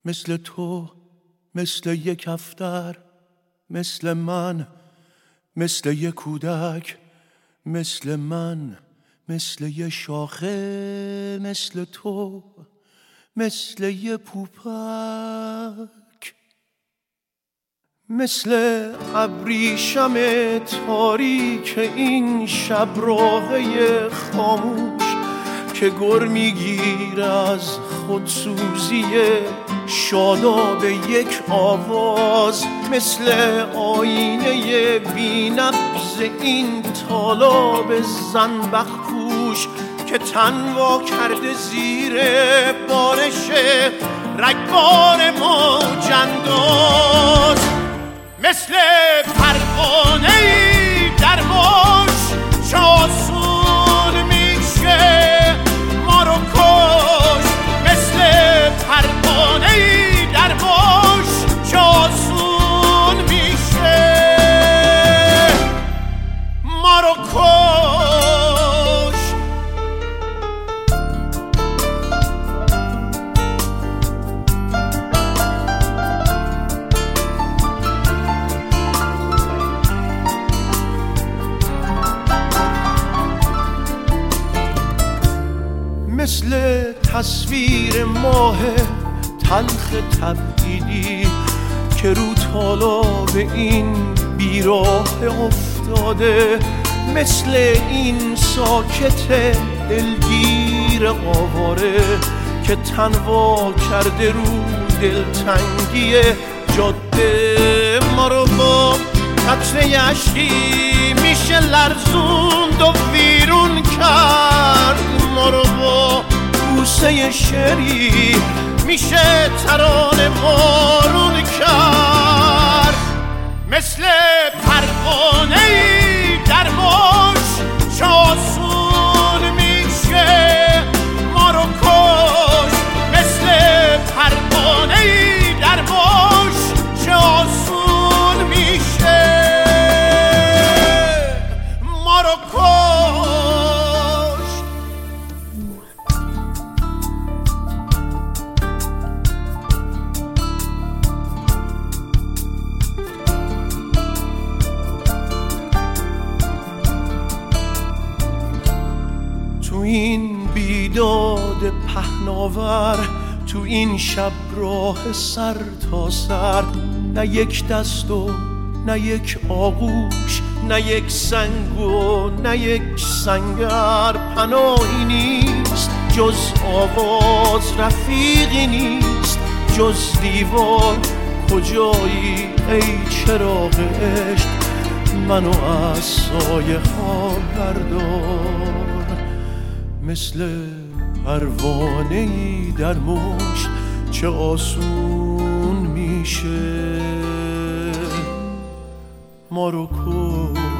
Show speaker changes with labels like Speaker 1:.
Speaker 1: مثل تو، مثل یک کفتر، مثل من، مثل یک کودک، مثل من، مثل یه شاخه، مثل تو، مثل یه پوپک، مثل ابریشم تاریک این شب راهی خاموش که گر میگیره از خودسوزی شاداب یک آواز، مثل آینه بی‌نبض این طالاب زنبق پوش که تن وا کرده زیر بارش رگبار موج انداز، مثل پروانه‌ای در موج چاسون میشه ما رو کش، مثل پروانه‌ای در موج چاسون میشه ما رو کش. مثل تصویر ماه تلخ تبعیدی که رو تالاب این بیراه افتاده، مثل این ساکت دلگیر آواره که تنوا کرده رو دلتنگی جاده، ما رو با قطره اشکی میشه لرزوند و ویرون کرد، ما رو با بوسه شعری میشه ترانه بارون کرد، مثل پروانه‌ای در موج چاسون میشه ما رو کش، مثل پروانه‌ای در موج چاسون میشه ما رو کش. تو این بیداد پهناور، تو این شب راه سر تا سر، نه یک دست و نه یک آغوش، نه یک سنگ و نه یک سنگر، پناهی نیست جز آواز، رفیقی نیست جز دیوار، کجایی ای چراغ عشق منو از سایه ها بردار، مثل پروانه‌ای در مشت چه آسون میشه ما رو کن.